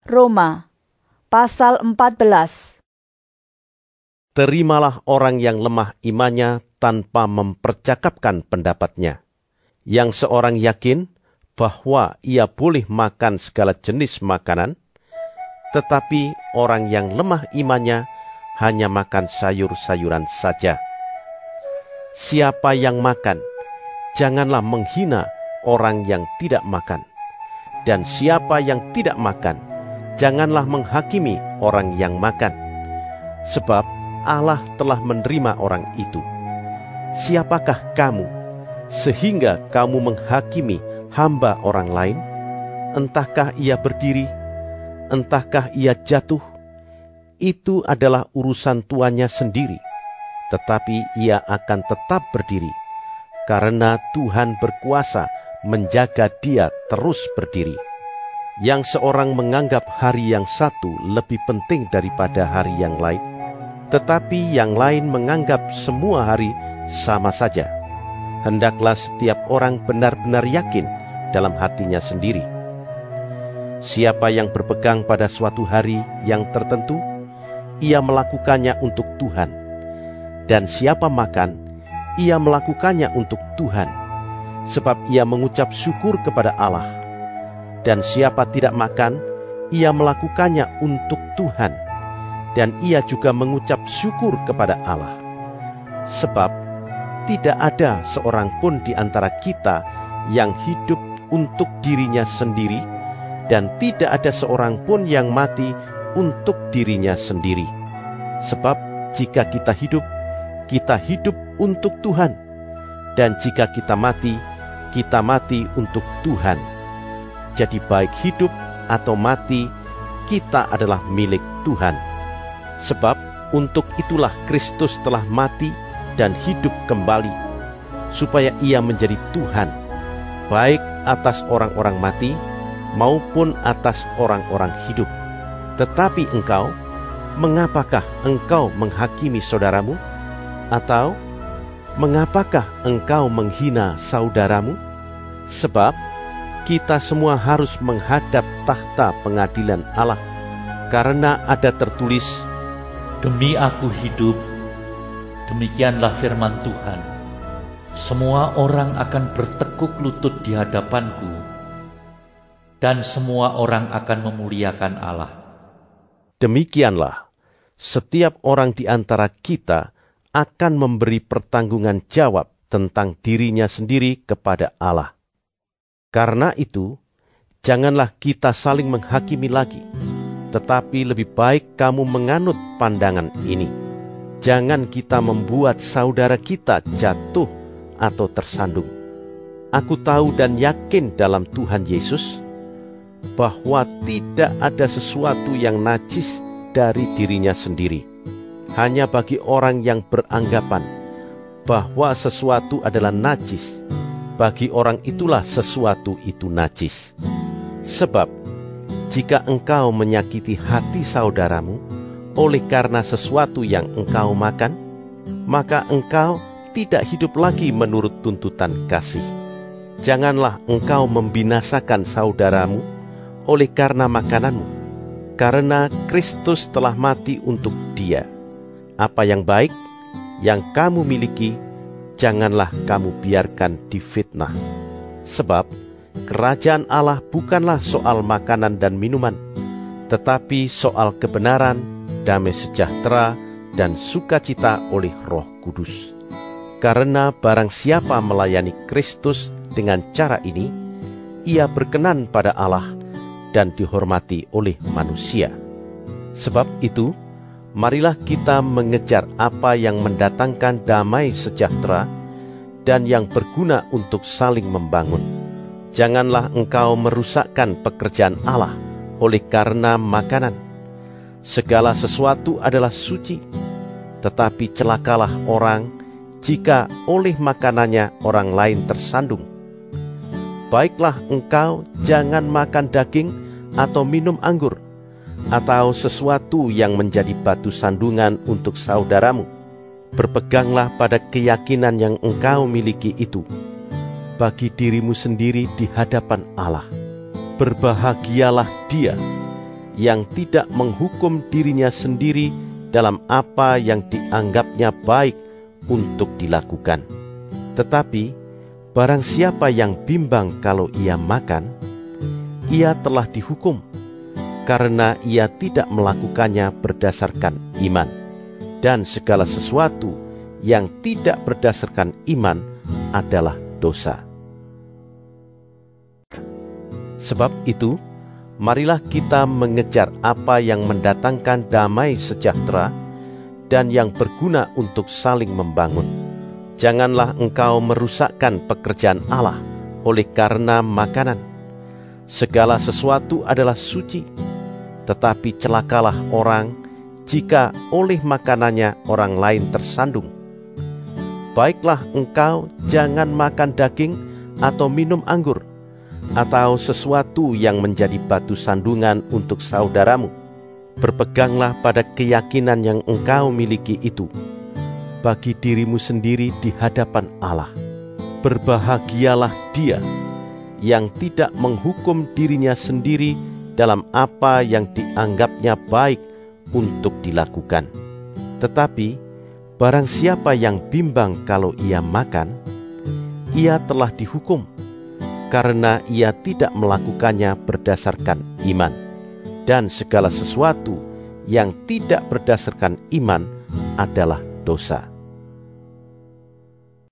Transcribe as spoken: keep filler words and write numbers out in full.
Roma pasal empat belas. Terimalah orang yang lemah imannya tanpa mempercakapkan pendapatnya, yang seorang yakin bahwa ia boleh makan segala jenis makanan, tetapi orang yang lemah imannya hanya makan sayur-sayuran saja. Siapa yang makan, janganlah menghina orang yang tidak makan. Dan siapa yang tidak makan, janganlah menghakimi orang yang makan. Sebab Allah telah menerima orang itu. Siapakah kamu, sehingga kamu menghakimi hamba orang lain? Entahkah ia berdiri, entahkah ia jatuh, itu adalah urusan tuannya sendiri. Tetapi ia akan tetap berdiri, karena Tuhan berkuasa menjaga dia terus berdiri. Yang seorang menganggap hari yang satu lebih penting daripada hari yang lain, tetapi yang lain menganggap semua hari sama saja. Hendaklah setiap orang benar-benar yakin dalam hatinya sendiri. Siapa yang berpegang pada suatu hari yang tertentu, ia melakukannya untuk Tuhan. Dan siapa makan, ia melakukannya untuk Tuhan, sebab ia mengucap syukur kepada Allah. Dan siapa tidak makan, ia melakukannya untuk Tuhan, dan ia juga mengucap syukur kepada Allah. Sebab tidak ada seorang pun di antara kita yang hidup untuk dirinya sendiri, dan tidak ada seorang pun yang mati untuk dirinya sendiri. Sebab jika kita hidup, kita hidup untuk Tuhan, dan jika kita mati, kita mati untuk Tuhan. Jadi baik hidup atau mati, kita adalah milik Tuhan. Sebab untuk itulah Kristus telah mati dan hidup kembali, supaya ia menjadi Tuhan, baik atas orang-orang mati maupun atas orang-orang hidup. Tetapi engkau, mengapakah engkau menghakimi saudaramu? Atau mengapakah engkau menghina saudaramu? Sebab kita semua harus menghadap takhta pengadilan Allah, karena ada tertulis, "Demi aku hidup, demikianlah firman Tuhan, semua orang akan bertekuk lutut di hadapanku, dan semua orang akan memuliakan Allah." Demikianlah, setiap orang di antara kita akan memberi pertanggungan jawab tentang dirinya sendiri kepada Allah. Karena itu, janganlah kita saling menghakimi lagi, tetapi lebih baik kamu menganut pandangan ini. Jangan kita membuat saudara kita jatuh atau tersandung. Aku tahu dan yakin dalam Tuhan Yesus, bahwa tidak ada sesuatu yang najis dari dirinya sendiri. Hanya bagi orang yang beranggapan bahwa sesuatu adalah najis, bagi orang itulah sesuatu itu najis. Sebab jika engkau menyakiti hati saudaramu oleh karena sesuatu yang engkau makan, maka engkau tidak hidup lagi menurut tuntutan kasih. Janganlah engkau membinasakan saudaramu oleh karena makananmu, karena Kristus telah mati untuk dia. Apa yang baik, yang kamu miliki, janganlah kamu biarkan difitnah. Sebab kerajaan Allah bukanlah soal makanan dan minuman, tetapi soal kebenaran, damai sejahtera, dan sukacita oleh Roh Kudus. Karena barang siapa melayani Kristus dengan cara ini, ia berkenan pada Allah dan dihormati oleh manusia. Sebab itu, marilah kita mengejar apa yang mendatangkan damai sejahtera dan yang berguna untuk saling membangun. Janganlah engkau merusakkan pekerjaan Allah oleh karena makanan. Segala sesuatu adalah suci, tetapi celakalah orang jika oleh makanannya orang lain tersandung. Baiklah engkau jangan makan daging atau minum anggur, atau sesuatu yang menjadi batu sandungan untuk saudaramu. Berpeganglah pada keyakinan yang engkau miliki itu, bagi dirimu sendiri di hadapan Allah. Berbahagialah dia yang tidak menghukum dirinya sendiri dalam apa yang dianggapnya baik untuk dilakukan. Tetapi barang siapa yang bimbang kalau ia makan, ia telah dihukum, karena ia tidak melakukannya berdasarkan iman. Dan segala sesuatu yang tidak berdasarkan iman adalah dosa. Sebab itu, marilah kita mengejar apa yang mendatangkan damai sejahtera dan yang berguna untuk saling membangun. Janganlah engkau merusakkan pekerjaan Allah oleh karena makanan. Segala sesuatu adalah suci, tetapi celakalah orang jika oleh makanannya orang lain tersandung. Baiklah engkau jangan makan daging atau minum anggur, atau sesuatu yang menjadi batu sandungan untuk saudaramu. Berpeganglah pada keyakinan yang engkau miliki itu, bagi dirimu sendiri di hadapan Allah. Berbahagialah dia yang tidak menghukum dirinya sendiri dalam apa yang dianggapnya baik untuk dilakukan. Tetapi barang siapa yang bimbang kalau ia makan, ia telah dihukum, karena ia tidak melakukannya berdasarkan iman. Dan segala sesuatu yang tidak berdasarkan iman adalah dosa.